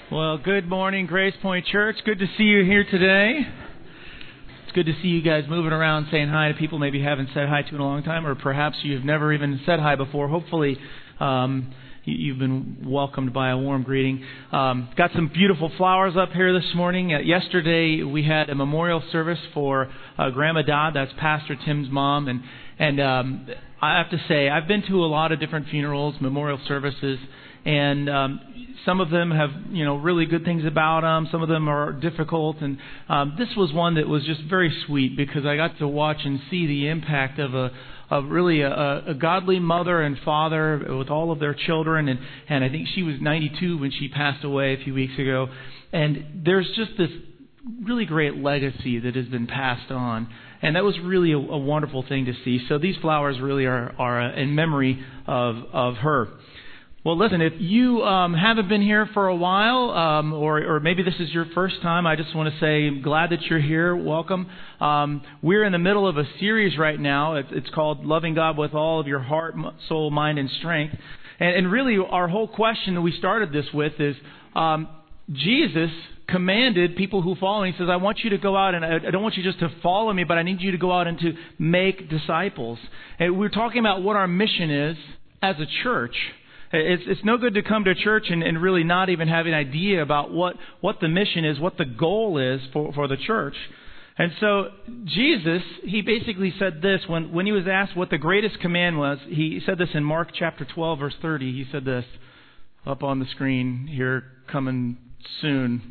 Well, good morning, Grace Point Church. Good to see you here today. It's good to see you guys moving around saying hi to people maybe you haven't said hi to in a long time, or perhaps you've never even said hi before. Hopefully, you've been welcomed by a warm greeting. Got some beautiful flowers up here this morning. Yesterday, we had a memorial service for Grandma Dodd. That's Pastor Tim's mom. And I have to say, I've been to a lot of different funerals, memorial services, and some of them have, really good things about them. Some of them are difficult. And this was one that was just very sweet because I got to watch and see the impact of a godly mother and father with all of their children. And I think she was 92 when she passed away a few weeks ago. And there's just this really great legacy that has been passed on. And that was really a wonderful thing to see. So these flowers really are in memory of her. Well, listen, if you haven't been here for a while, or maybe this is your first time, I just want to say I'm glad that you're here. Welcome. We're in the middle of a series right now. It's called Loving God with All of Your Heart, Soul, Mind, and Strength. And really, our whole question that we started this with is, Jesus commanded people who follow him. He says, I want you to go out, and I don't want you just to follow me, but I need you to go out and to make disciples. And we're talking about what our mission is as a church. It's no good to come to church and really not even have an idea about what the mission is, what the goal is for the church. And so Jesus, he basically said this when he was asked what the greatest command was. He said this in Mark chapter 12, verse 30. He said this up on the screen here, coming soon.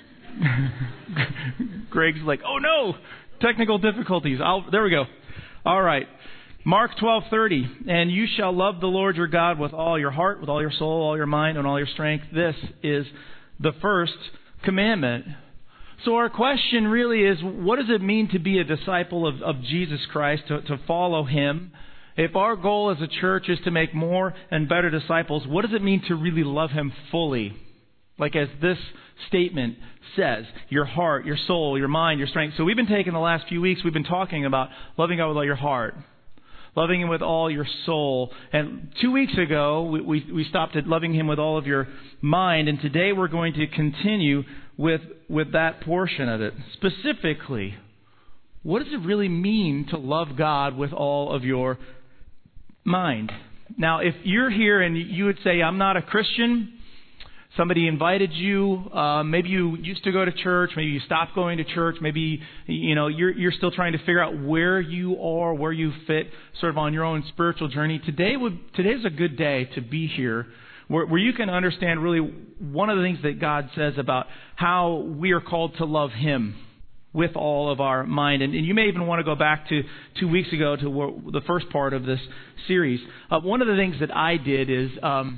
Greg's like, oh no, technical difficulties. There we go. All right. Mark 12:30, and you shall love the Lord your God with all your heart, with all your soul, all your mind, and all your strength. This is the first commandment. So our question really is, what does it mean to be a disciple of Jesus Christ, to follow him? If our goal as a church is to make more and better disciples, what does it mean to really love him fully? Like as this statement says, your heart, your soul, your mind, your strength. So we've been taking the last few weeks, we've been talking about loving God with all your heart, loving him with all your soul. And 2 weeks ago, we stopped at loving him with all of your mind. And today we're going to continue with that portion of it. Specifically, what does it really mean to love God with all of your mind? Now, if you're here and you would say, I'm not a Christian, somebody invited you, maybe you used to go to church, maybe you stopped going to church, maybe you're still trying to figure out where you are, where you fit sort of on your own spiritual journey. Today's a good day to be here where you can understand really one of the things that God says about how we are called to love him with all of our mind. And you may even want to go back to 2 weeks ago to the first part of this series. One of the things that I did is...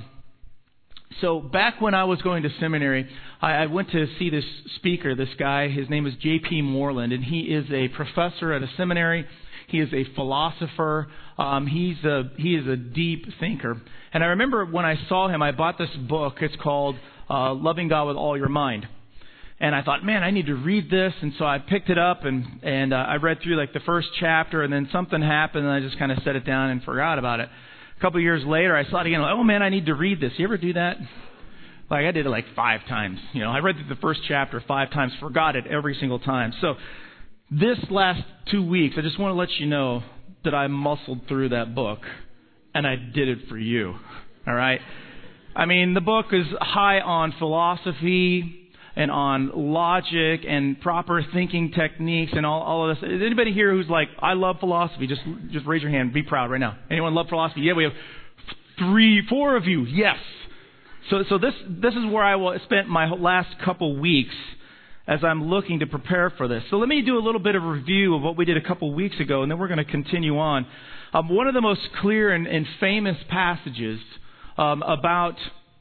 So back when I was going to seminary, I went to see this speaker, this guy. His name is J.P. Moreland, and he is a professor at a seminary. He is a philosopher. He is a deep thinker. And I remember when I saw him, I bought this book. It's called Loving God with All Your Mind. And I thought, man, I need to read this. And so I picked it up and I read through like the first chapter, and then something happened, and I just kind of set it down and forgot about it. A couple of years later, I saw it again. Oh, man, I need to read this. You ever do that? Like, I did it like 5 times. I read the first chapter 5 times, forgot it every single time. So this last 2 weeks, I just want to let you know that I muscled through that book, and I did it for you. All right? I mean, the book is high on philosophy and on logic and proper thinking techniques and all of this. Is anybody here who's like, I love philosophy? Just raise your hand. Be proud right now. Anyone love philosophy? Yeah, we have 3, 4 of you. Yes. So this is where I spent my last couple weeks as I'm looking to prepare for this. So let me do a little bit of a review of what we did a couple weeks ago, and then we're going to continue on. One of the most clear and famous passages about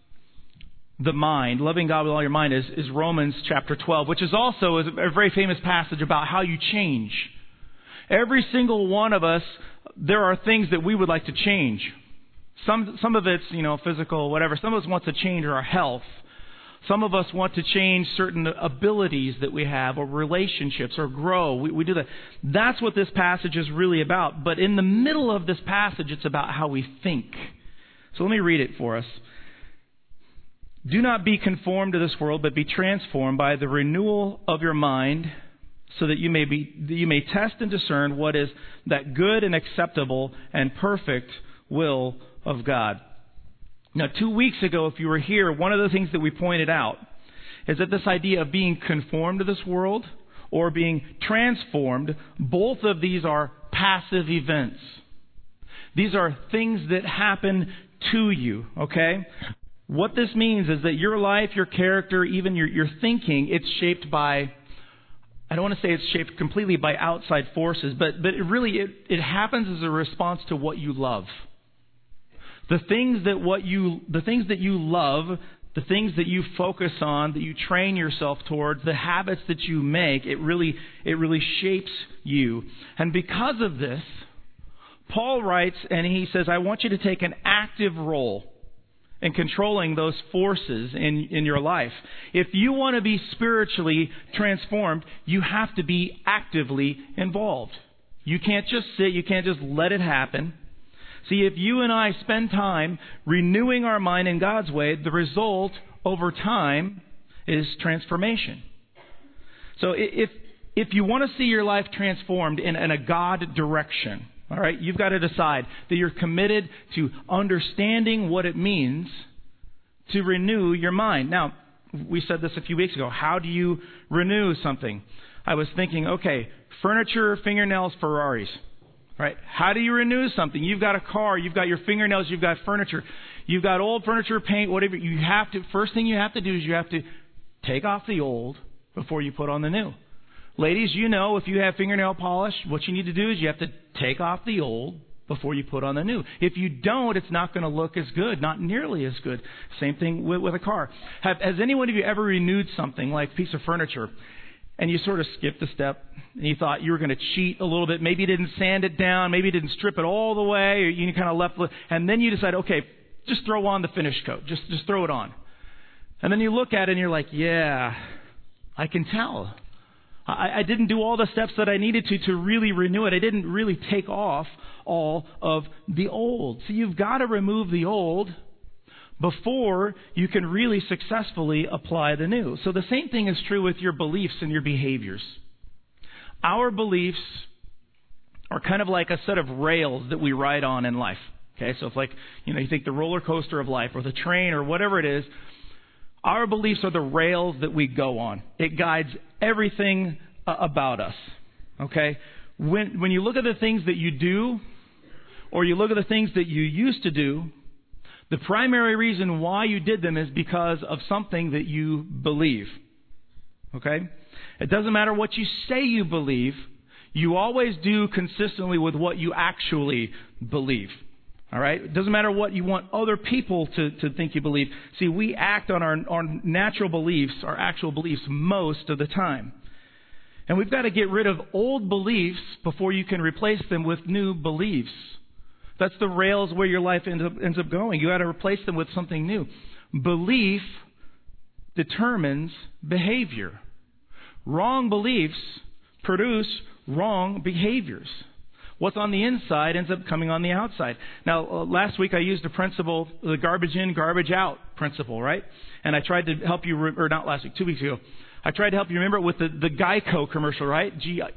the mind, loving God with all your mind, is Romans chapter 12, which is also a very famous passage about how you change. Every single one of us, there are things that we would like to change. Some of it's, physical, whatever. Some of us want to change our health. Some of us want to change certain abilities that we have or relationships or grow. We do that. That's what this passage is really about. But in the middle of this passage, it's about how we think. So let me read it for us. Do not be conformed to this world, but be transformed by the renewal of your mind, so that you may test and discern what is that good and acceptable and perfect will of God. Now, 2 weeks ago, if you were here, one of the things that we pointed out is that this idea of being conformed to this world or being transformed, both of these are passive events. These are things that happen to you, okay? What this means is that your life, your character, even your thinking, it's shaped by, I don't want to say it's shaped completely by outside forces, but it happens as a response to what you love. The things that you love, the things that you focus on, that you train yourself towards, the habits that you make, it really shapes you. And because of this, Paul writes and he says, I want you to take an active role in controlling those forces in your life. If you want to be spiritually transformed, you have to be actively involved. You can't just sit, you can't just let it happen. See, if you and I spend time renewing our mind in God's way, the result over time is transformation. So if you want to see your life transformed in a God direction, all right, you've got to decide that you're committed to understanding what it means to renew your mind. Now, we said this a few weeks ago. How do you renew something? I was thinking, okay, furniture, fingernails, Ferraris. Right? How do you renew something? You've got a car, you've got your fingernails, you've got furniture, you've got old furniture, paint, whatever. First thing you have to do is you have to take off the old before you put on the new. Ladies, you know, if you have fingernail polish, what you need to do is you have to take off the old before you put on the new. If you don't, it's not going to look as good, not nearly as good. Same thing with a car. Has anyone of you ever renewed something like a piece of furniture, and you sort of skipped a step, and you thought you were going to cheat a little bit? Maybe you didn't sand it down, maybe you didn't strip it all the way, or you kind of left, and then you decide, okay, just throw on the finish coat. Just throw it on. And then you look at it and you're like, yeah, I can tell. I didn't do all the steps that I needed to really renew it. I didn't really take off all of the old. So you've got to remove the old before you can really successfully apply the new. So the same thing is true with your beliefs and your behaviors. Our beliefs are kind of like a set of rails that we ride on in life. Okay, so it's like, you think the roller coaster of life or the train or whatever it is. Our beliefs are the rails that we go on. It guides everything about us. Okay? When you look at the things that you do, or you look at the things that you used to do, the primary reason why you did them is because of something that you believe. Okay? It doesn't matter what you say you believe. You always do consistently with what you actually believe. All right? It doesn't matter what you want other people to think you believe. See, we act on our natural beliefs, our actual beliefs, most of the time. And we've got to get rid of old beliefs before you can replace them with new beliefs. That's the rails where your life ends up going. You got to replace them with something new. Belief determines behavior. Wrong beliefs produce wrong behaviors. What's on the inside ends up coming on the outside. Now, last week I used the principle, the garbage in, garbage out principle, right? And I tried to help you, or not last week, 2 weeks ago. I tried to help you remember it with the Geico commercial, right?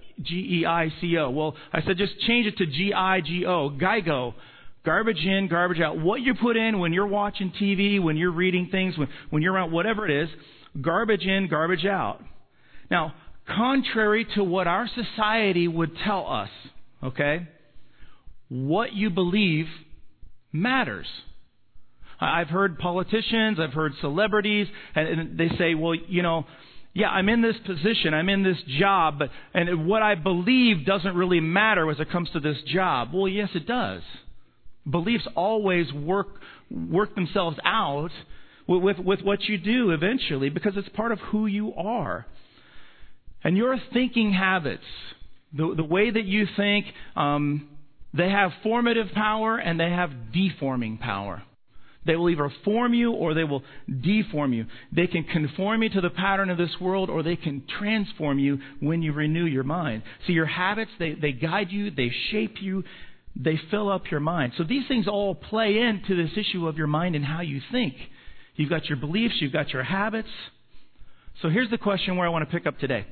G-E-I-C-O. Well, I said just change it to G-I-G-O, Geico. Garbage in, garbage out. What you put in when you're watching TV, when you're reading things, when you're around, whatever it is, garbage in, garbage out. Now, contrary to what our society would tell us, okay, what you believe matters. I've heard politicians, I've heard celebrities, and they say, well, yeah, I'm in this position, I'm in this job, and what I believe doesn't really matter as it comes to this job. Well, yes, it does. Beliefs always work themselves out with what you do eventually, because it's part of who you are. And your thinking habits, the way that you think, they have formative power and they have deforming power. They will either form you or they will deform you. They can conform you to the pattern of this world, or they can transform you when you renew your mind. So your habits, they guide you, they shape you, they fill up your mind. So these things all play into this issue of your mind and how you think. You've got your beliefs. You've got your habits. So here's the question where I want to pick up today.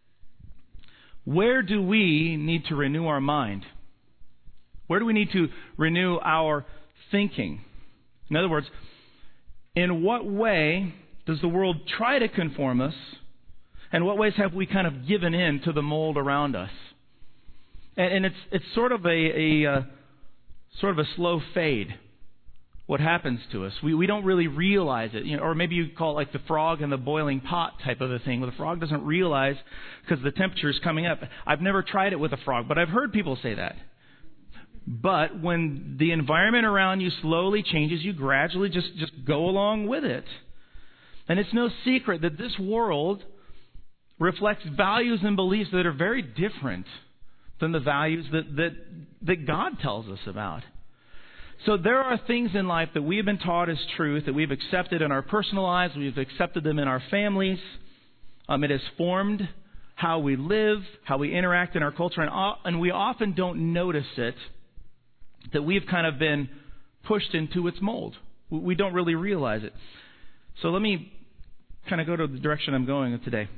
Where do we need to renew our mind? Where do we need to renew our thinking? In other words, in what way does the world try to conform us? And what ways have we kind of given in to the mold around us? And it's sort of a slow fade. What happens to us? We don't really realize it, or maybe you call it like the frog in the boiling pot type of a thing, where the frog doesn't realize because the temperature is coming up. I've never tried it with a frog, but I've heard people say that. But when the environment around you slowly changes, you gradually just go along with it. And it's no secret that this world reflects values and beliefs that are very different than the values that God tells us about. So there are things in life that we have been taught as truth, that we've accepted in our personal lives, we've accepted them in our families. It has formed how we live, how we interact in our culture, and we often don't notice it, that we've kind of been pushed into its mold. We don't really realize it. So let me kind of go to the direction I'm going today.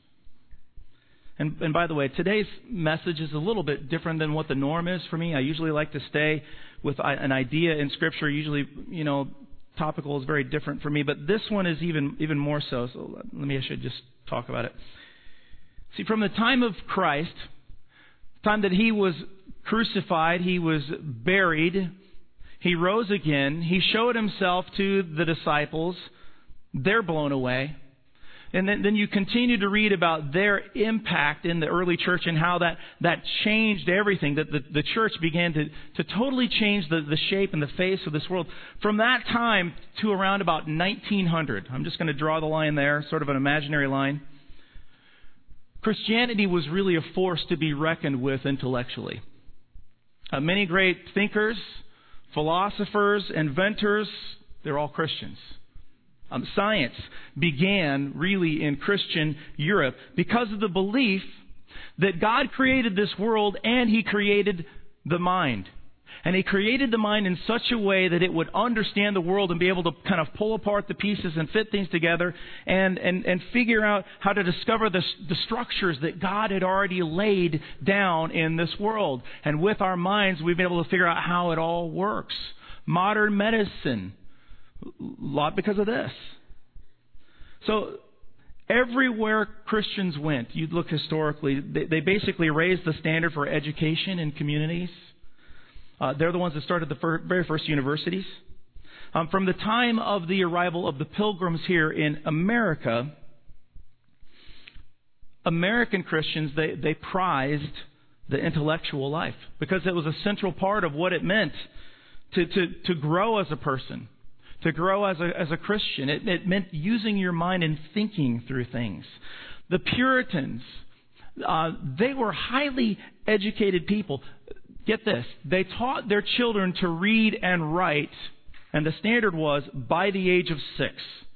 And by the way, today's message is a little bit different than what the norm is for me. I usually like to stay with an idea in Scripture. Usually, topical is very different for me. But this one is even more so. So I should just talk about it. See, from the time of Christ, the time that He was crucified, He was buried, He rose again, He showed Himself to the disciples. They're blown away. And then you continue to read about their impact in the early church and how that changed everything, that the church began to totally change the shape and the face of this world. From that time to around about 1900, I'm just going to draw the line there, sort of an imaginary line, Christianity was really a force to be reckoned with intellectually. Many great thinkers, philosophers, inventors, they're all Christians. Science began really in Christian Europe because of the belief that God created this world and He created the mind. And He created the mind in such a way that it would understand the world and be able to kind of pull apart the pieces and fit things together and figure out how to discover the structures that God had already laid down in this world. And with our minds, we've been able to figure out how it all works. Modern medicine, a lot because of this. So everywhere Christians went, you'd look historically, they basically raised the standard for education in communities. They're the ones that started the very first universities. From the time of the arrival of the Pilgrims here in America, American Christians, they prized the intellectual life because it was a central part of what it meant to grow as a person. To grow as a Christian. It meant using your mind and thinking through things. The Puritans, they were highly educated people. Get this. They taught their children to read and write, and the standard was by the age of 6.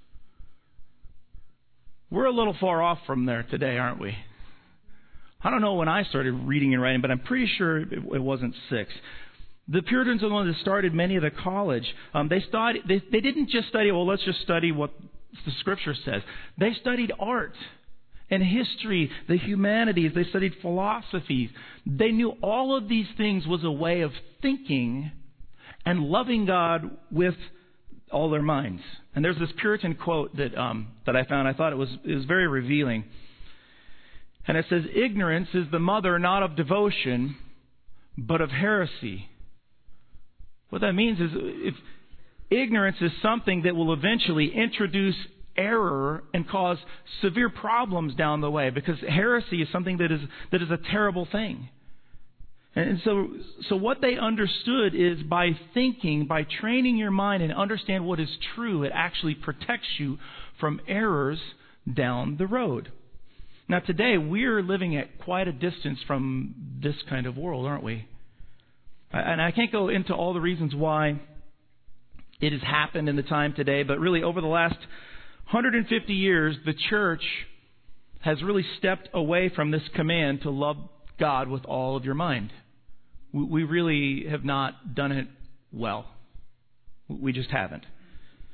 We're a little far off from there today, aren't we? I don't know when I started reading and writing, but I'm pretty sure it wasn't 6. The Puritans are the ones that started many of the college. They didn't just study, let's just study what the Scripture says. They studied art and history, the humanities. They studied philosophy. They knew all of these things was a way of thinking and loving God with all their minds. And there's this Puritan quote that I found. I thought it was very revealing. And it says, "Ignorance is the mother not of devotion, but of heresy." What that means is if ignorance is something that will eventually introduce error and cause severe problems down the way, because heresy is something that is a terrible thing. And so what they understood is by thinking, by training your mind and understand what is true, it actually protects you from errors down the road. Now today, we're living at quite a distance from this kind of world, aren't we? And I can't go into all the reasons why it has happened in the time today, but really over the last 150 years, the church has really stepped away from this command to love God with all of your mind. We really have not done it well. We just haven't.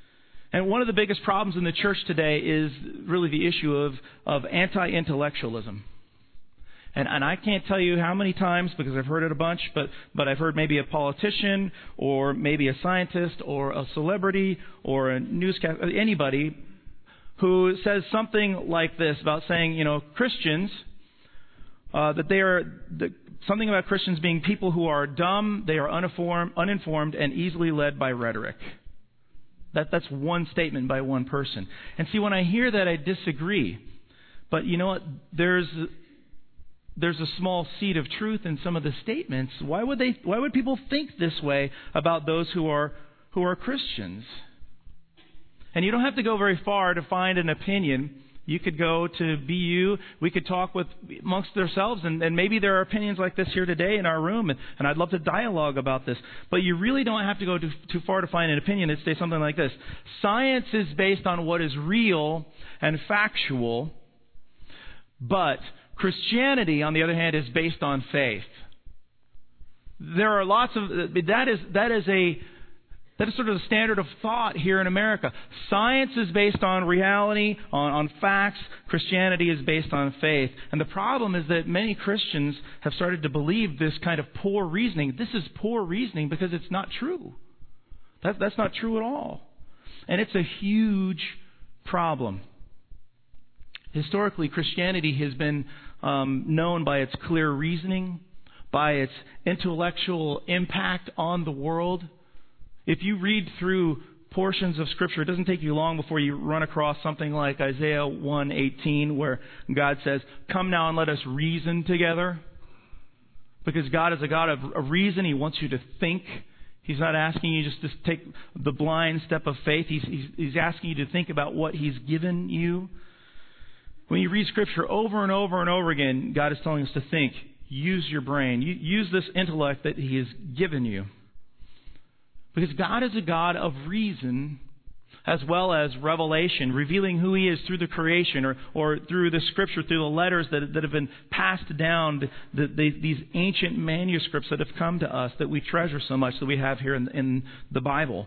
And one of the biggest problems in the church today is really the issue of anti-intellectualism. And I can't tell you how many times, because I've heard it a bunch, but I've heard maybe a politician or maybe a scientist or a celebrity or a newscaster, anybody who says something like this about saying, Christians, that they are something about Christians being people who are dumb, they are uninformed, and easily led by rhetoric. That's one statement by one person. And see, when I hear that, I disagree. But you know what? There's a small seed of truth in some of the statements. Why would people think this way about those who are Christians? And you don't have to go very far to find an opinion. You could go to BU. We could talk amongst ourselves, and maybe there are opinions like this here today in our room, and I'd love to dialogue about this. But you really don't have to go too far to find an opinion that says something like this. Science is based on what is real and factual, but Christianity, on the other hand, is based on faith. There are lots of that is sort of the standard of thought here in America. Science is based on reality, on facts. Christianity is based on faith. And the problem is that many Christians have started to believe this kind of poor reasoning. This is poor reasoning because it's not true. That's not true at all. And it's a huge problem. Historically, Christianity has been known by its clear reasoning, by its intellectual impact on the world. If you read through portions of Scripture, it doesn't take you long before you run across something like Isaiah 1:18, where God says, "Come now and let us reason together." Because God is a God of reason. He wants you to think. He's not asking you just to take the blind step of faith. He's asking you to think about what He's given you. When you read Scripture over and over and over again, God is telling us to think. Use your brain. Use this intellect that He has given you. Because God is a God of reason as well as revelation, revealing who He is through the creation or through the Scripture, through the letters that have been passed down, these ancient manuscripts that have come to us that we treasure so much that we have here in the Bible.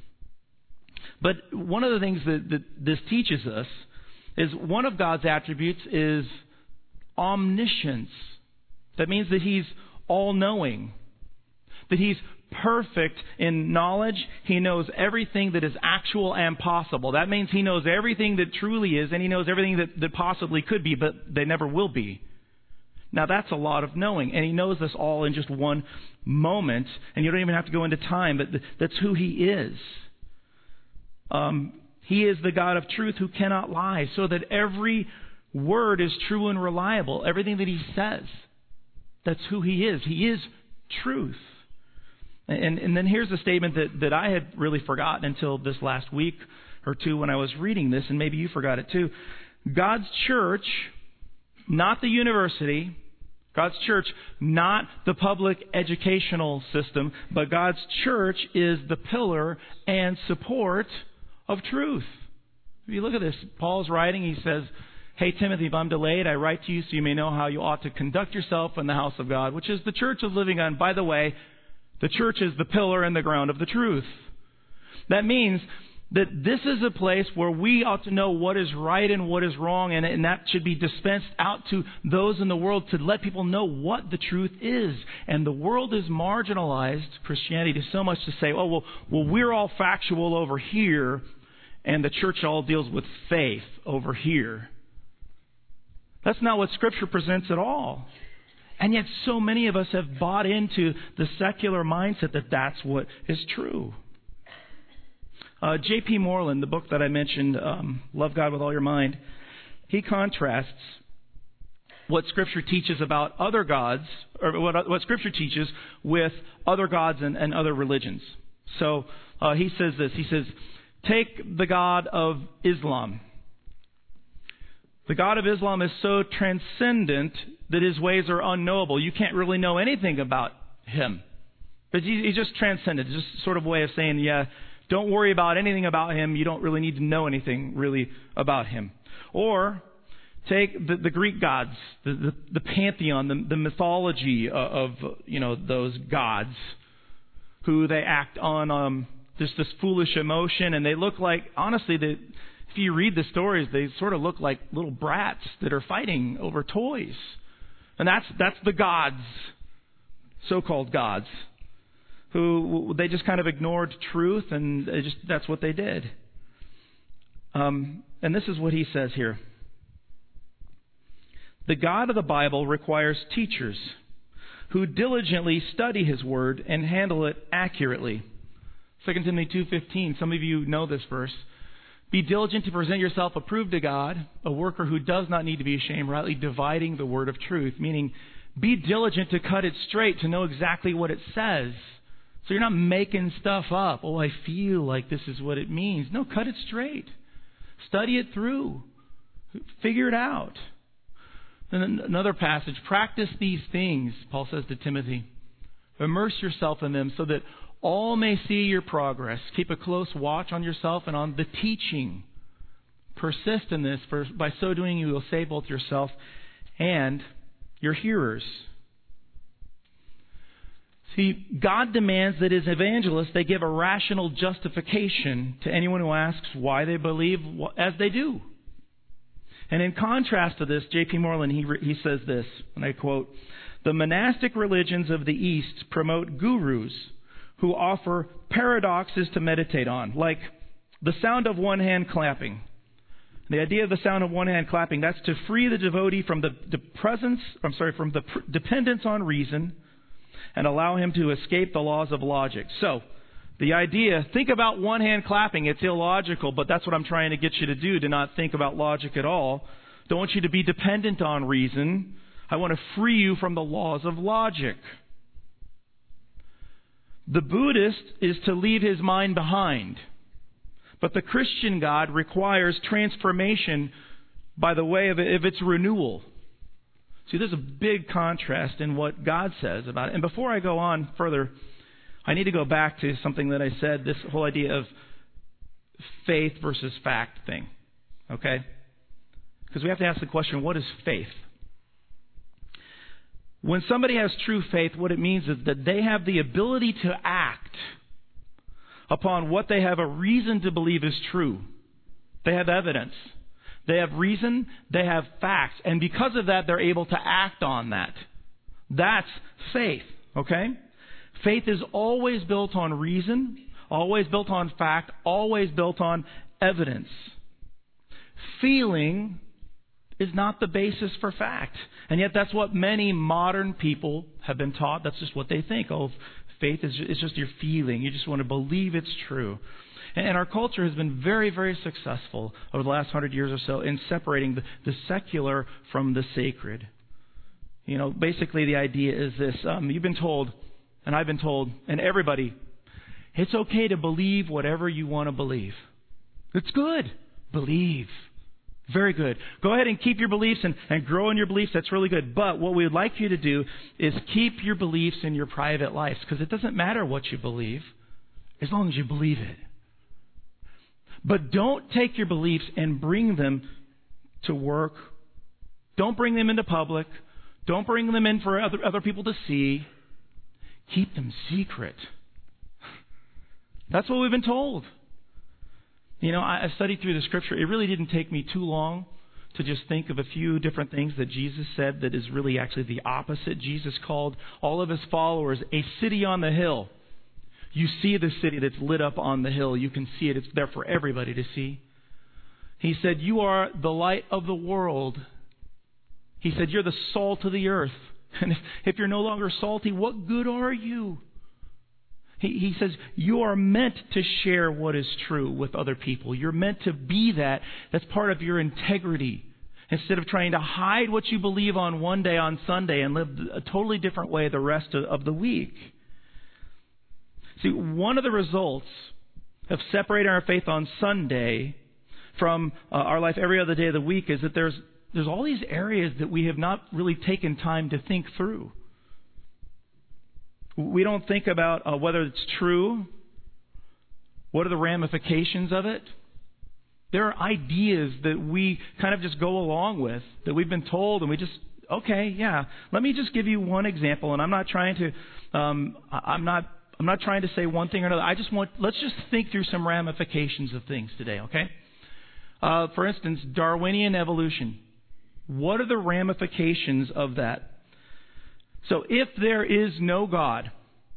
But one of the things that this teaches us is one of God's attributes is omniscience. That means that He's all-knowing, that He's perfect in knowledge. He knows everything that is actual and possible. That means He knows everything that truly is, and He knows everything that possibly could be, but they never will be. Now that's a lot of knowing, and He knows this all in just one moment, and you don't even have to go into time, but that's who He is. He is the God of truth who cannot lie, so that every word is true and reliable. Everything that He says, that's who He is. He is truth. And then here's a statement that I had really forgotten until this last week or two when I was reading this, and maybe you forgot it too. God's church, not the university, God's church, not the public educational system, but God's church is the pillar and support of truth. If you look at this, Paul's writing, he says, "Hey, Timothy, if I'm delayed, I write to you so you may know how you ought to conduct yourself in the house of God," which is the church of living on. By the way, the church is the pillar and the ground of the truth. That means that this is a place where we ought to know what is right and what is wrong, and that should be dispensed out to those in the world to let people know what the truth is. And the world is marginalized, Christianity, so much to say, well, we're all factual over here, and the church all deals with faith over here. That's not what Scripture presents at all. And yet so many of us have bought into the secular mindset that that's what is true. J.P. Moreland, the book that I mentioned, Love God with All Your Mind, he contrasts what Scripture teaches about other gods, or what Scripture teaches with other gods and other religions. So he says this. He says, take the God of Islam. The God of Islam is so transcendent that His ways are unknowable. You can't really know anything about Him. But He's just transcendent. It's just sort of a way of saying, yeah, don't worry about anything about Him. You don't really need to know anything really about Him. Or take the Greek gods, the pantheon, the mythology of those gods, who they act on just this foolish emotion, and they look like, honestly, if you read the stories, they sort of look like little brats that are fighting over toys. And that's the gods, so-called gods, who they just kind of ignored truth, and that's what they did. And this is what he says here. The God of the Bible requires teachers who diligently study His Word and handle it accurately. 2 Timothy 2:15, some of you know this verse. Be diligent to present yourself approved to God, a worker who does not need to be ashamed, rightly dividing the word of truth. Meaning, be diligent to cut it straight, to know exactly what it says. So you're not making stuff up. Oh, I feel like this is what it means. No, cut it straight. Study it through. Figure it out. Then another passage, practice these things, Paul says to Timothy. Immerse yourself in them so that all may see your progress. Keep a close watch on yourself and on the teaching. Persist in this, for by so doing you will save both yourself and your hearers. See, God demands that His evangelists, they give a rational justification to anyone who asks why they believe as they do. And in contrast to this, J.P. Moreland, he says this, and I quote, "The monastic religions of the East promote gurus who offer paradoxes to meditate on, like the sound of one hand clapping." The idea of the sound of one hand clapping, that's to free the devotee from the dependence on reason and allow him to escape the laws of logic. So, the idea, think about one hand clapping. It's illogical, but that's what I'm trying to get you to do, to not think about logic at all. Don't want you to be dependent on reason. I want to free you from the laws of logic. The Buddhist is to leave his mind behind. But the Christian God requires transformation by the way of its renewal. See, there's a big contrast in what God says about it. And before I go on further, I need to go back to something that I said, this whole idea of faith versus fact thing. Okay? Because we have to ask the question, what is faith? When somebody has true faith, what it means is that they have the ability to act upon what they have a reason to believe is true. They have evidence. They have reason. They have facts. And because of that, they're able to act on that. That's faith. Okay? Faith is always built on reason, always built on fact, always built on evidence. Feeling is not the basis for fact. And yet that's what many modern people have been taught. That's just what they think. Oh, faith is just your feeling. You just want to believe it's true. And our culture has been very, very successful over the last 100 years or so in separating the secular from the sacred. You know, basically the idea is this. You've been told, and I've been told, and everybody, it's okay to believe whatever you want to believe. It's good. Believe. Very good. Go ahead and keep your beliefs and grow in your beliefs. That's really good. But what we would like you to do is keep your beliefs in your private lives, because it doesn't matter what you believe as long as you believe it. But don't take your beliefs and bring them to work. Don't bring them into public. Don't bring them in for other people to see. Keep them secret. That's what we've been told. You know, I studied through the Scripture. It really didn't take me too long to just think of a few different things that Jesus said that is really actually the opposite. Jesus called all of His followers a city on the hill. You see the city that's lit up on the hill. You can see it. It's there for everybody to see. He said, you are the light of the world. He said, you're the salt of the earth. And if you're no longer salty, what good are you? He says, you are meant to share what is true with other people. You're meant to be that. That's part of your integrity. Instead of trying to hide what you believe on one day on Sunday and live a totally different way the rest of the week. See, one of the results of separating our faith on Sunday from our life every other day of the week is that there's all these areas that we have not really taken time to think through. We don't think about whether it's true. What are the ramifications of it? There are ideas that we kind of just go along with, that we've been told, and we just, okay, yeah. Let me just give you one example, and I'm not trying to, I'm not I'm not trying to say one thing or another. Let's just think through some ramifications of things today, okay? For instance, Darwinian evolution. What are the ramifications of that? So if there is no God,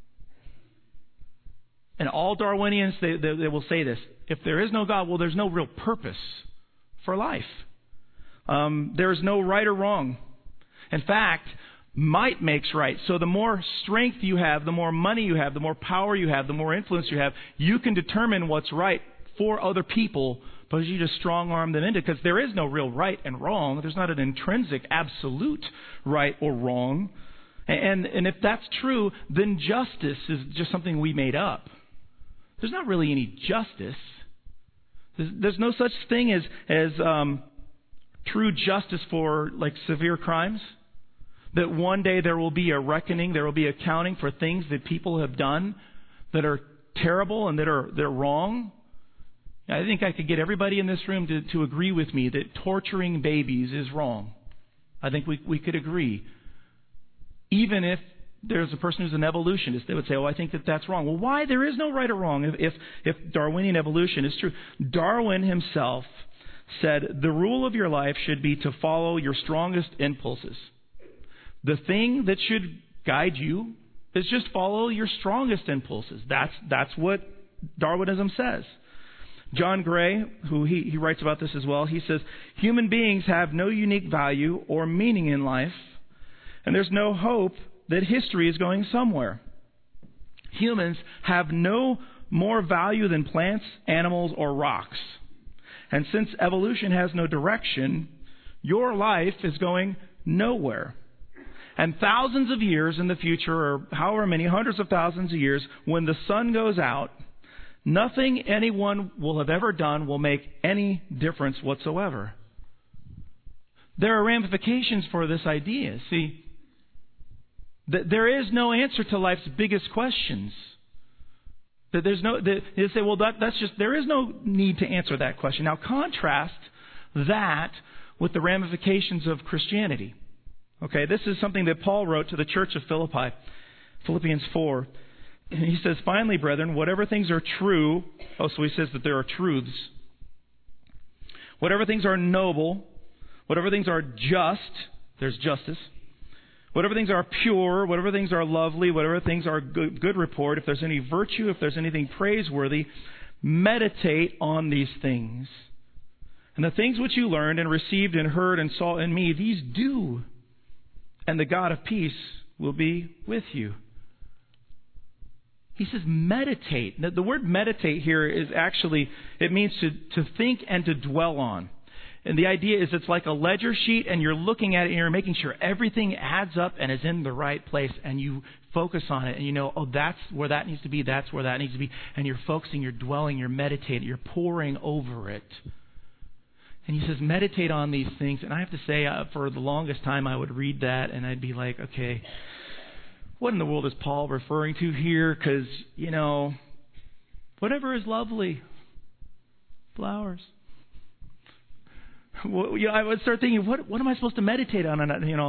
and all Darwinians, they will say this, if there is no God, well, there's no real purpose for life. There's no right or wrong. In fact, might makes right. So the more strength you have, the more money you have, the more power you have, the more influence you have, you can determine what's right for other people because you just strong-arm them into it. Because there is no real right and wrong. There's not an intrinsic, absolute right or wrong. And if that's true, then justice is just something we made up. There's not really any justice. There's no such thing as true justice for like severe crimes. That one day there will be a reckoning, there will be accounting for things that people have done that are terrible and they're wrong. I think I could get everybody in this room to agree with me that torturing babies is wrong. I think we could agree. Even if there's a person who's an evolutionist, they would say, I think that's wrong. Well, why? There is no right or wrong if Darwinian evolution is true. Darwin himself said, the rule of your life should be to follow your strongest impulses. The thing that should guide you is just follow your strongest impulses. That's what Darwinism says. John Gray, who he writes about this as well, he says, human beings have no unique value or meaning in life, and there's no hope that history is going somewhere. Humans have no more value than plants, animals, or rocks. And since evolution has no direction, your life is going nowhere. And thousands of years in the future, or however many, hundreds of thousands of years, when the sun goes out, nothing anyone will have ever done will make any difference whatsoever. There are ramifications for this idea. See, there is no answer to life's biggest questions. That there's no. You say, well, that's just. There is no need to answer that question. Now, contrast that with the ramifications of Christianity. Okay, this is something that Paul wrote to the church of Philippi, Philippians 4. And he says, finally, brethren, whatever things are true, so he says that there are truths. Whatever things are noble, whatever things are just, there's justice. Whatever things are pure, whatever things are lovely, whatever things are good report, if there's any virtue, if there's anything praiseworthy, meditate on these things. And the things which you learned and received and heard and saw in me, these do. And the God of peace will be with you. He says meditate. The word meditate here is actually, it means to think and to dwell on. And the idea is it's like a ledger sheet and you're looking at it and you're making sure everything adds up and is in the right place and you focus on it and you know, that's where that needs to be, that's where that needs to be. And you're focusing, you're dwelling, you're meditating, you're poring over it. And he says, meditate on these things. And I have to say, for the longest time, I would read that and I'd be like, okay, what in the world is Paul referring to here? Because, whatever is lovely, flowers. Well, I would start thinking, what am I supposed to meditate on?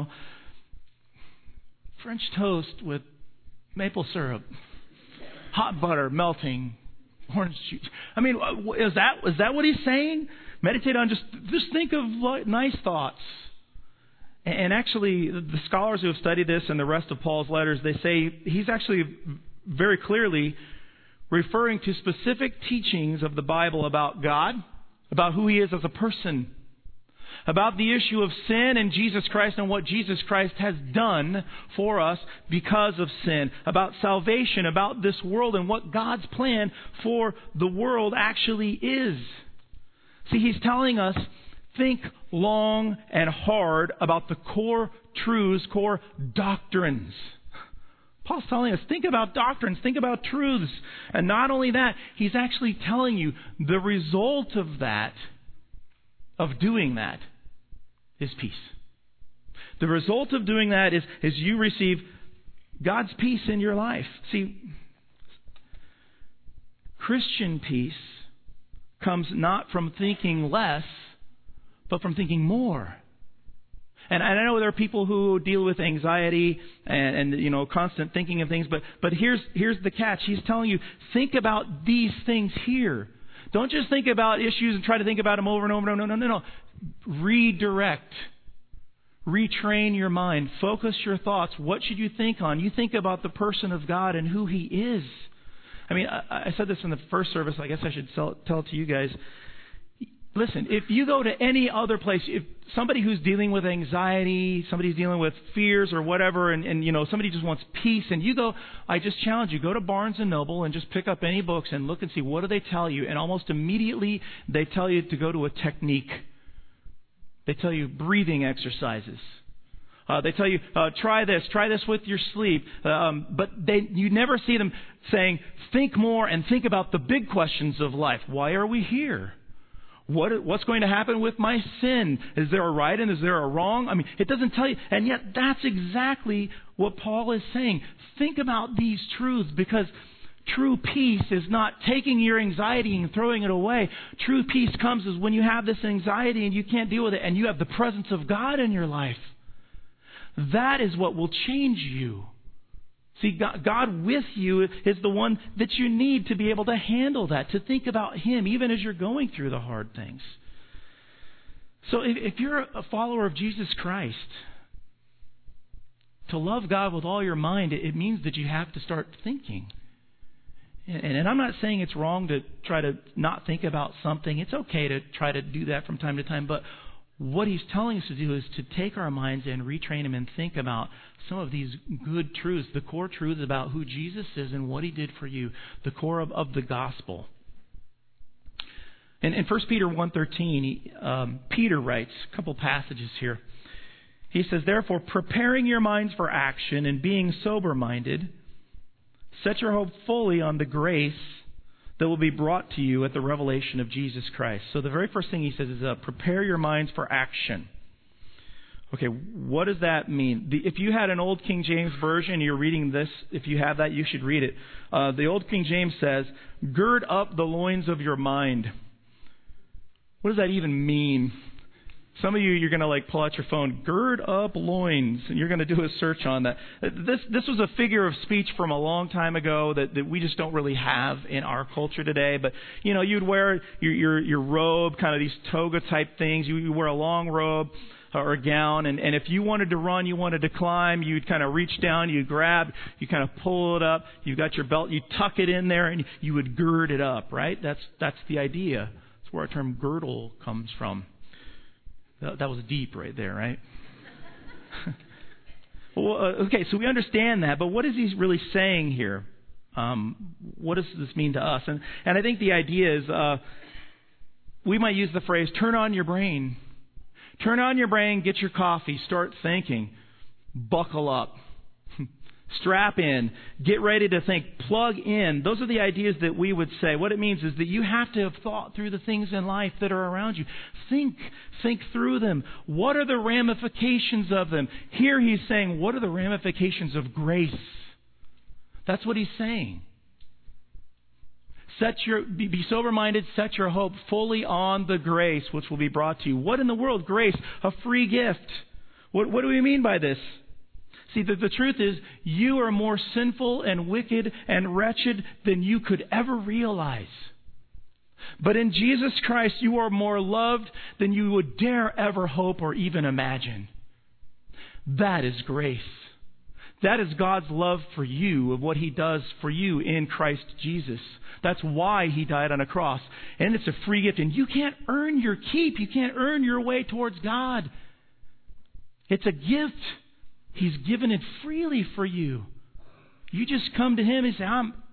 French toast with maple syrup, hot butter melting, orange juice. I mean, is that what he's saying? Meditate on just think of nice thoughts. And actually, the scholars who have studied this and the rest of Paul's letters, they say he's actually very clearly referring to specific teachings of the Bible about God, about who He is as a person, about the issue of sin and Jesus Christ and what Jesus Christ has done for us because of sin, about salvation, about this world and what God's plan for the world actually is. See, He's telling us, think long and hard about the core truths, core doctrines. Paul's telling us, think about doctrines, think about truths. And not only that, he's actually telling you the result of that, of doing that, is peace. The result of doing that is you receive God's peace in your life. See, Christian peace comes not from thinking less, but from thinking more. And I know there are people who deal with anxiety and constant thinking of things, but here's the catch. He's telling you, think about these things here. Don't just think about issues and try to think about them over and over. No. Redirect. Retrain your mind. Focus your thoughts. What should you think on? You think about the person of God and who He is. I mean, I said this in the first service. I guess I should tell it to you guys. Listen, if you go to any other place, if somebody who's dealing with anxiety, somebody's dealing with fears or whatever, and somebody just wants peace, and you go, I just challenge you, go to Barnes & Noble and just pick up any books and look and see what do they tell you. And almost immediately they tell you to go to a technique. They tell you breathing exercises. They tell you, try this with your sleep. But you never see them saying, think more and think about the big questions of life. Why are we here? What's going to happen with my sin? Is there a right and is there a wrong? I mean, it doesn't tell you. And yet that's exactly what Paul is saying. Think about these truths, because true peace is not taking your anxiety and throwing it away. True peace comes is when you have this anxiety and you can't deal with it and you have the presence of God in your life. That is what will change you. See, God with you is the one that you need to be able to handle that, to think about Him even as you're going through the hard things. So if you're a follower of Jesus Christ, to love God with all your mind, it means that you have to start thinking. And I'm not saying it's wrong to try to not think about something. It's okay to try to do that from time to time. But what He's telling us to do is to take our minds and retrain them and think about some of these good truths, the core truths about who Jesus is and what He did for you, the core of the gospel. And in 1 Peter 1:13, Peter writes a couple passages here. He says, therefore, preparing your minds for action and being sober-minded, set your hope fully on the grace that will be brought to you at the revelation of Jesus Christ. So the very first thing he says is prepare your minds for action. Okay, what does that mean? If you had an old King James version, you're reading this, if you have that, you should read it. The old King James says, gird up the loins of your mind. What does that even mean? Some of you're going to pull out your phone, gird up loins, and you're going to do a search on that. This was a figure of speech from a long time ago that we just don't really have in our culture today. But, you'd wear your robe, kind of these toga type things. You wear a long robe or a gown, and if you wanted to run, you wanted to climb, you'd kind of reach down, you grab, you kind of pull it up, you got your belt, you tuck it in there, and you would gird it up, right? That's the idea. That's where our term girdle comes from. That was deep right there, right? Well, okay, so we understand that, but what is he really saying here? What does this mean to us? And I think the idea is we might use the phrase, turn on your brain. Turn on your brain, get your coffee, start thinking. Buckle up. Strap in. Get ready to think. Plug in. Those are the ideas that we would say. What it means is that you have to have thought through the things in life that are around you. Think through them. What are the ramifications of them? Here he's saying, what are the ramifications of grace? That's what he's saying. Be sober-minded, set your hope fully on the grace which will be brought to you. What in the world? Grace, a free gift. What do we mean by this? See, the truth is, you are more sinful and wicked and wretched than you could ever realize. But in Jesus Christ, you are more loved than you would dare ever hope or even imagine. That is grace. That is God's love for you, of what He does for you in Christ Jesus. That's why He died on a cross. And it's a free gift. And you can't earn your keep. You can't earn your way towards God. It's a gift. He's given it freely for you. You just come to Him and say,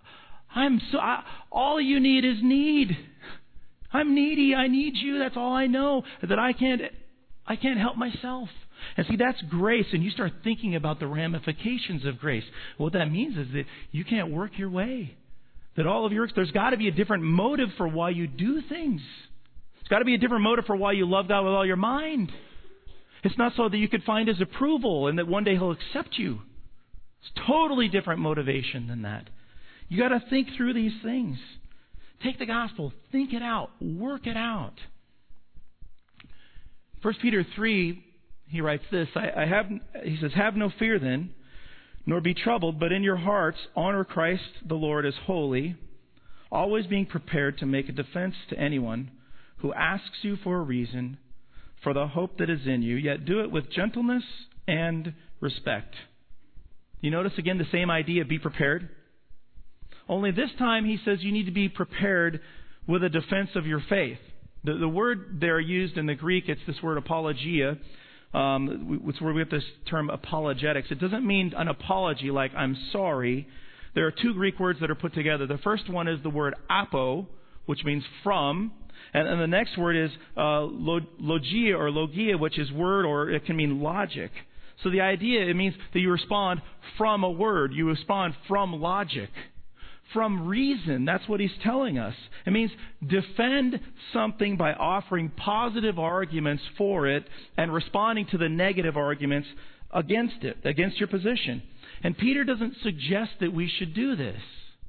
all you need is need. I'm needy. I need you. That's all I know. That I can't help myself. And see, that's grace. And you start thinking about the ramifications of grace. What that means is that you can't work your way. That all of there's got to be a different motive for why you do things. There's got to be a different motive for why you love God with all your mind. It's not so that you could find His approval and that one day He'll accept you. It's totally different motivation than that. You got to think through these things. Take the gospel, think it out, work it out. 1 Peter 3 he writes this, he says, "Have no fear then, nor be troubled, but in your hearts honor Christ the Lord as holy, always being prepared to make a defense to anyone who asks you for a reason for the hope that is in you, yet do it with gentleness and respect." You notice again the same idea, be prepared. Only this time he says you need to be prepared with a defense of your faith. The word there used in the Greek, it's this word apologia. It's where we have this term apologetics. It doesn't mean an apology like I'm sorry. There are two Greek words that are put together. The first one is the word apo, which means from. And the next word is logia or logia, which is word, or it can mean logic. So the idea, it means that you respond from a word. You respond from logic, from reason. That's what he's telling us. It means defend something by offering positive arguments for it and responding to the negative arguments against it, against your position. And Peter doesn't suggest that we should do this.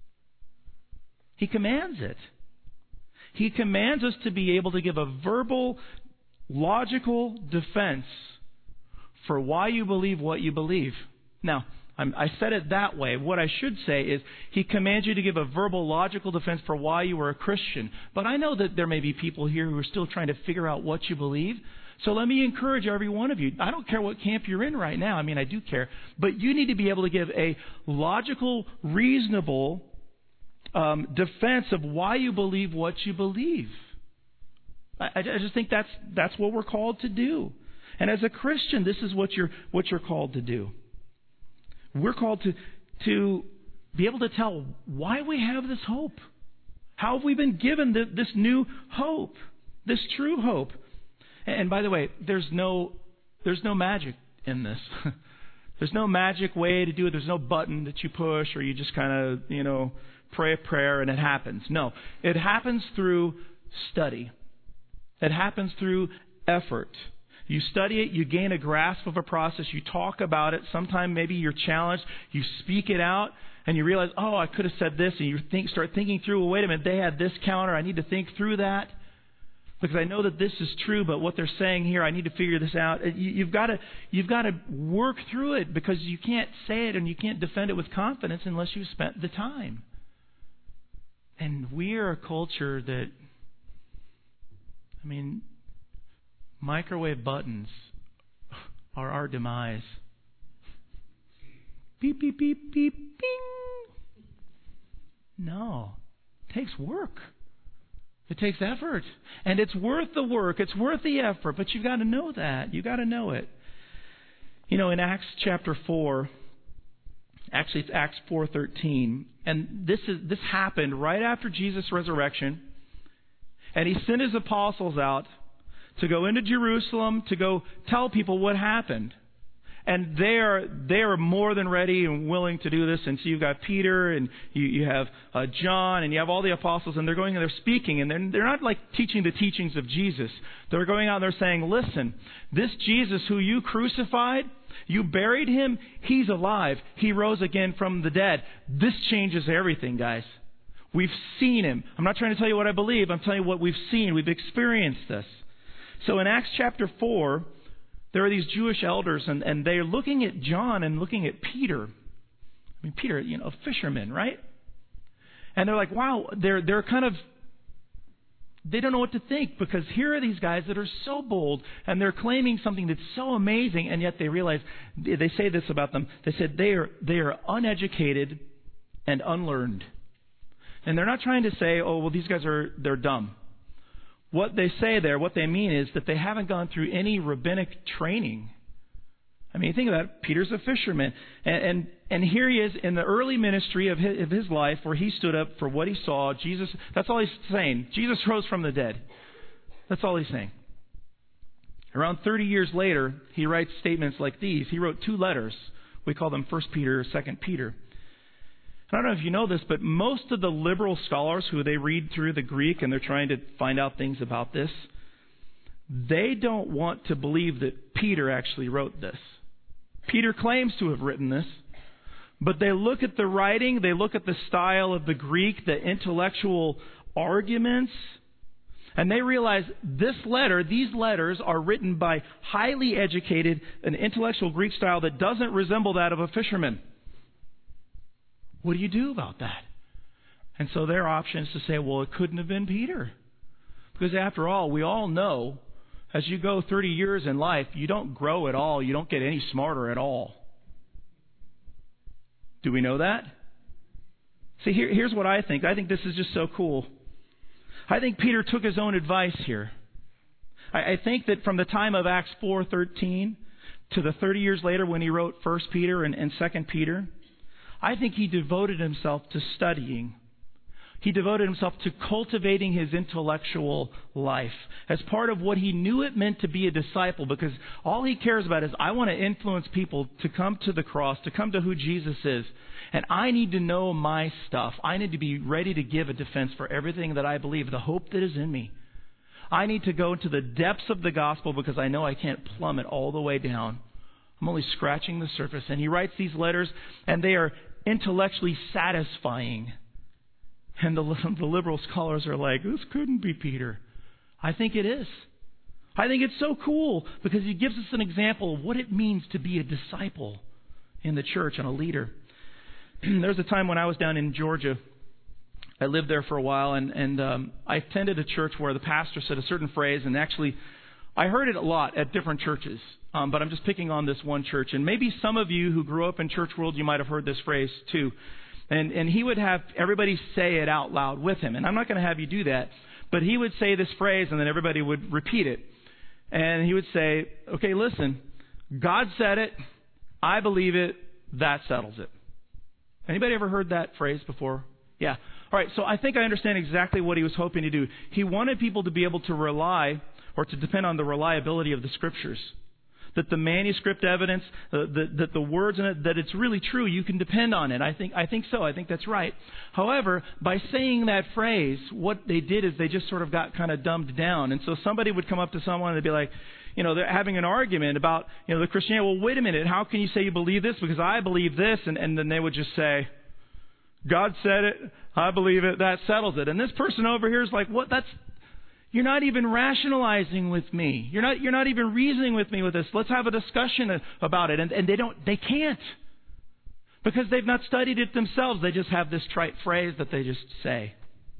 He commands it. He commands us to be able to give a verbal, logical defense for why you believe what you believe. Now, I said it that way. What I should say is he commands you to give a verbal, logical defense for why you are a Christian. But I know that there may be people here who are still trying to figure out what you believe. So let me encourage every one of you. I don't care what camp you're in right now. I mean, I do care. But you need to be able to give a logical, reasonable defense of why you believe what you believe. I just think that's what we're called to do. And as a Christian, this is what you're called to do. We're called to be able to tell why we have this hope. How have we been given this new hope, this true hope? And by the way, there's no magic in this. There's no magic way to do it. There's no button that you push or you just kind of, pray a prayer and it happens. No, it happens through study. It happens through effort. You study it, you gain a grasp of a process, you talk about it. Sometime maybe you're challenged, you speak it out, and you realize, oh, I could have said this, and you start thinking through, well, wait a minute, they had this counter, I need to think through that, because I know that this is true, but what they're saying here, I need to figure this out. You've got to work through it, because you can't say it and you can't defend it with confidence unless you've spent the time. And we are a culture that, microwave buttons are our demise. Beep, beep, beep, beep, bing. No. It takes work. It takes effort. And it's worth the work. It's worth the effort. But you've got to know that. You've got to know it. In Acts chapter 4, actually it's Acts 4:13, and this happened right after Jesus' resurrection. And he sent his apostles out to go into Jerusalem to go tell people what happened. And they are more than ready and willing to do this. And so you've got Peter and you have John and you have all the apostles, and they're going and they're speaking, and they're not like teaching the teachings of Jesus. They're going out and they're saying, listen, this Jesus who you crucified, you buried him, he's alive. He rose again from the dead. This changes everything, guys. We've seen him. I'm not trying to tell you what I believe. I'm telling you what we've seen. We've experienced this. So in Acts chapter 4, there are these Jewish elders, and they're looking at John and looking at Peter. Peter, a fisherman, right? And they're like, wow, they're kind of, they don't know what to think, because here are these guys that are so bold, and they're claiming something that's so amazing, and yet they realize, they say this about them, they said they are uneducated and unlearned. And they're not trying to say, oh, well, these guys they're dumb. What they say there, what they mean is that they haven't gone through any rabbinic training. Think about it. Peter's a fisherman. And here he is in the early ministry of his life, where he stood up for what he saw. Jesus, that's all he's saying. Jesus rose from the dead. That's all he's saying. Around 30 years later, he writes statements like these. He wrote 2 letters. We call them 1 Peter or 2 Peter. I don't know if you know this, but most of the liberal scholars who they read through the Greek and they're trying to find out things about this, they don't want to believe that Peter actually wrote this. Peter claims to have written this, but they look at the writing, they look at the style of the Greek, the intellectual arguments, And they realize these letters are written by highly educated, an intellectual Greek style that doesn't resemble that of a fisherman. What do you do about that? And so their option is to say, well, it couldn't have been Peter. Because after all, we all know, as you go 30 years in life, you don't grow at all. You don't get any smarter at all. Do we know that? See, here's what I think. I think this is just so cool. I think Peter took his own advice here. I think that from the time of Acts 4:13 to the 30 years later when he wrote 1 Peter and 2 Peter, I think he devoted himself to studying. He devoted himself to cultivating his intellectual life as part of what he knew it meant to be a disciple, because all he cares about is, I want to influence people to come to the cross, to come to who Jesus is. And I need to know my stuff. I need to be ready to give a defense for everything that I believe, the hope that is in me. I need to go into the depths of the gospel because I know I can't plummet all the way down. I'm only scratching the surface. And he writes these letters, and they are intellectually satisfying. And the liberal scholars are like, this couldn't be Peter. I think it is. I think it's so cool because he gives us an example of what it means to be a disciple in the church and a leader. There was a time when I was down in Georgia. I lived there for a while, and I attended a church where the pastor said a certain phrase, and actually I heard it a lot at different churches, but I'm just picking on this one church. And maybe some of you who grew up in church world, you might have heard this phrase too. And he would have everybody say it out loud with him. And I'm not going to have you do that, but he would say this phrase, and then everybody would repeat it. And he would say, okay, listen, God said it, I believe it, that settles it. Anybody ever heard that phrase before? Yeah. All right, so I think I understand exactly what he was hoping to do. He wanted people to be able to rely or to depend on the reliability of the Scriptures. That the manuscript evidence, that the words in it, that it's really true. You can depend on it. I think so. I think that's right. However, by saying that phrase, what they did is they just sort of got kind of dumbed down. And so somebody would come up to someone and they'd be like, they're having an argument about, the Christianity. Well, wait a minute. How can you say you believe this? Because I believe this. And then they would just say, God said it. I believe it. That settles it. And this person over here is like, what? You're not even rationalizing with me. You're not even reasoning with me with this. Let's have a discussion about it. And they can't. Because they've not studied it themselves. They just have this trite phrase that they just say.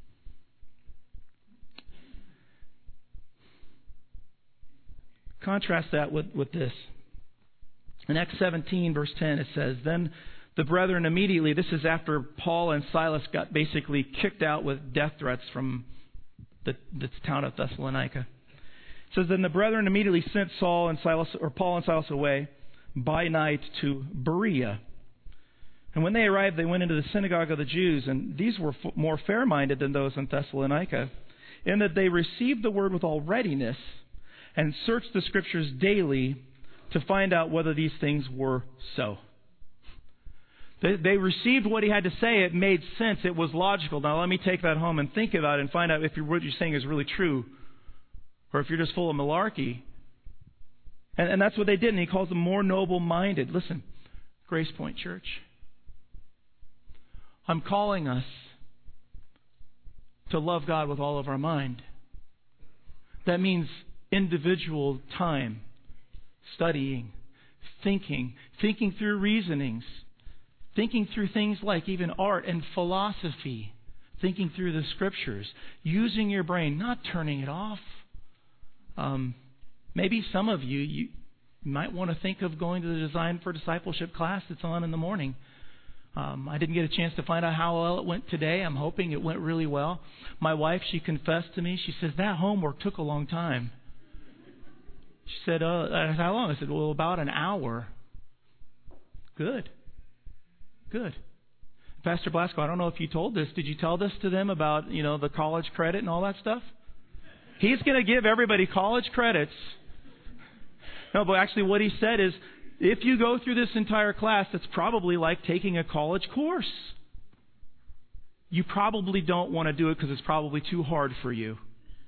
Contrast that with this. In Acts 17, verse 10, it says, Then the brethren immediately, this is after Paul and Silas got basically kicked out with death threats from the town of Thessalonica. It says, Then the brethren immediately sent Paul and Silas away by night to Berea. And when they arrived, they went into the synagogue of the Jews, and these were more fair-minded than those in Thessalonica, in that they received the word with all readiness, and searched the Scriptures daily to find out whether these things were so. They received what he had to say. It made sense. It was logical. Now let me take that home and think about it and find out if what you're saying is really true or if you're just full of malarkey. And that's what they did, and he calls them more noble-minded. Listen, Grace Point Church, I'm calling us to love God with all of our mind. That means individual time, studying, thinking through reasonings, thinking through things like even art and philosophy, thinking through the Scriptures, using your brain, not turning it off. Maybe some of you might want to think of going to the Design for Discipleship class that's on in the morning. I didn't get a chance to find out how well it went today. I'm hoping it went really well. My wife, she confessed to me. She says, that homework took a long time. She said, how long? I said, well, about an hour. Good. Pastor Blasco, I don't know if you told this. Did you tell this to them about, the college credit and all that stuff? He's going to give everybody college credits. No, but actually what he said is, if you go through this entire class, it's probably like taking a college course. You probably don't want to do it because it's probably too hard for you.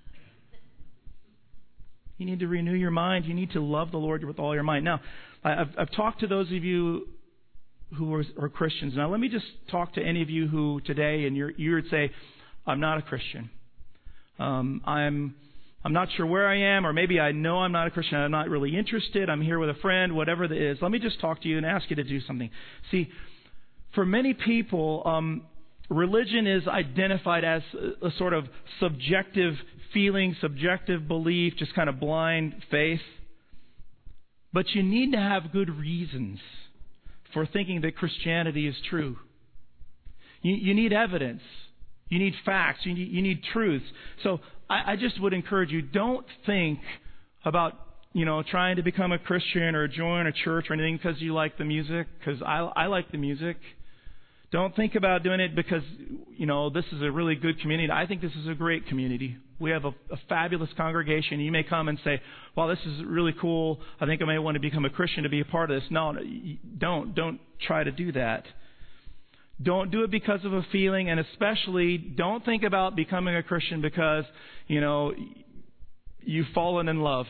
You need to renew your mind. You need to love the Lord with all your mind. Now, I've talked to those of you who are Christians. Now, let me just talk to any of you who today, and you would say, I'm not a Christian. I'm not sure where I am, or maybe I know I'm not a Christian. I'm not really interested. I'm here with a friend, whatever it is. Let me just talk to you and ask you to do something. See, for many people, religion is identified as a sort of subjective feeling, subjective belief, just kind of blind faith. But you need to have good reasons for thinking that Christianity is true. You need evidence. You need facts. You need truths. So I just would encourage you, don't think about, trying to become a Christian or join a church or anything because you like the music, because I like the music. Don't think about doing it because, this is a really good community. I think this is a great community. We have a fabulous congregation. You may come and say, wow, this is really cool. I think I may want to become a Christian to be a part of this. No, don't try to do that. Don't do it because of a feeling, and especially don't think about becoming a Christian because, you've fallen in love.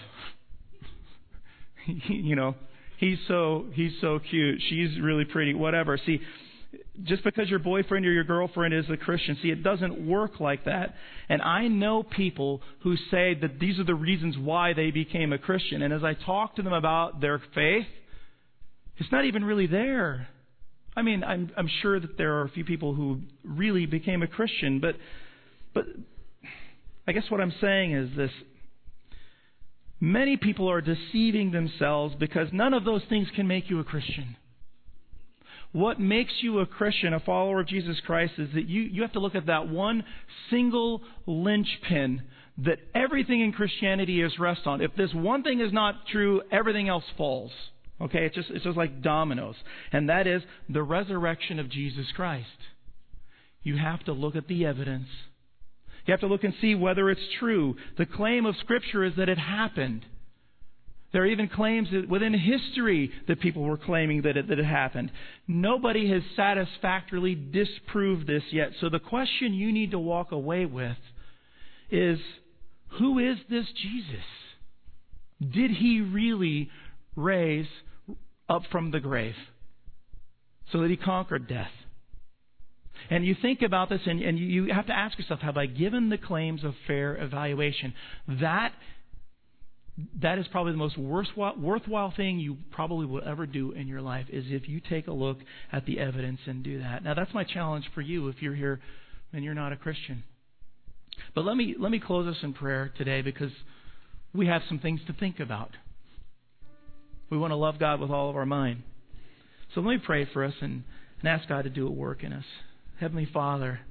He's so cute. She's really pretty. Whatever. See, just because your boyfriend or your girlfriend is a Christian, see, it doesn't work like that. And I know people who say that these are the reasons why they became a Christian. And as I talk to them about their faith, it's not even really there. I mean, I'm sure that there are a few people who really became a Christian, but I guess what I'm saying is this. Many people are deceiving themselves because none of those things can make you a Christian. What makes you a Christian, a follower of Jesus Christ, is that you have to look at that one single linchpin that everything in Christianity is rest on. If this one thing is not true, everything else falls. Okay, it's just like dominoes. And that is the resurrection of Jesus Christ. You have to look at the evidence. You have to look and see whether it's true. The claim of Scripture is that it happened. There are even claims that within history that people were claiming that it happened. Nobody has satisfactorily disproved this yet. So the question you need to walk away with is, who is this Jesus? Did He really raise up from the grave so that He conquered death? And you think about this and you have to ask yourself, have I given the claims a fair evaluation? That is probably the most worthwhile thing you probably will ever do in your life, is if you take a look at the evidence and do that. Now, that's my challenge for you if you're here and you're not a Christian. But let me close us in prayer today, because we have some things to think about. We want to love God with all of our mind. So let me pray for us and ask God to do a work in us. Heavenly Father,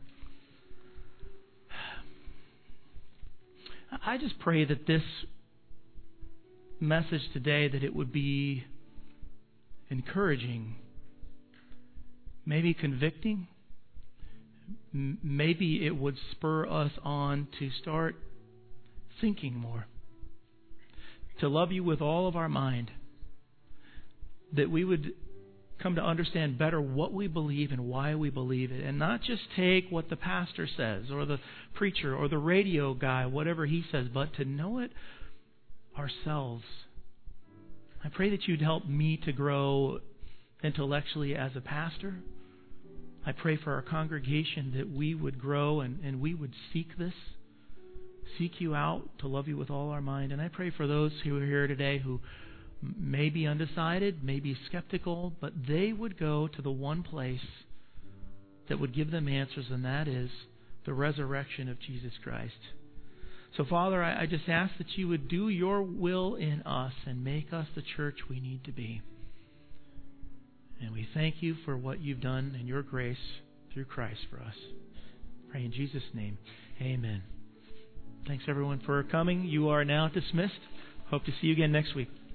I just pray that this message today, that it would be encouraging, maybe convicting, maybe it would spur us on to start thinking more, to love You with all of our mind, that we would come to understand better what we believe and why we believe it, and not just take what the pastor says or the preacher or the radio guy, whatever he says, but to know it ourselves. I pray that You'd help me to grow intellectually as a pastor. I pray for our congregation that we would grow and we would seek You out, to love You with all our mind. And I pray for those who are here today who may be undecided, may be skeptical, but they would go to the one place that would give them answers, and that is the resurrection of Jesus Christ. So, Father, I just ask that You would do Your will in us and make us the church we need to be. And we thank You for what You've done in Your grace through Christ for us. Pray in Jesus' name. Amen. Thanks, everyone, for coming. You are now dismissed. Hope to see you again next week.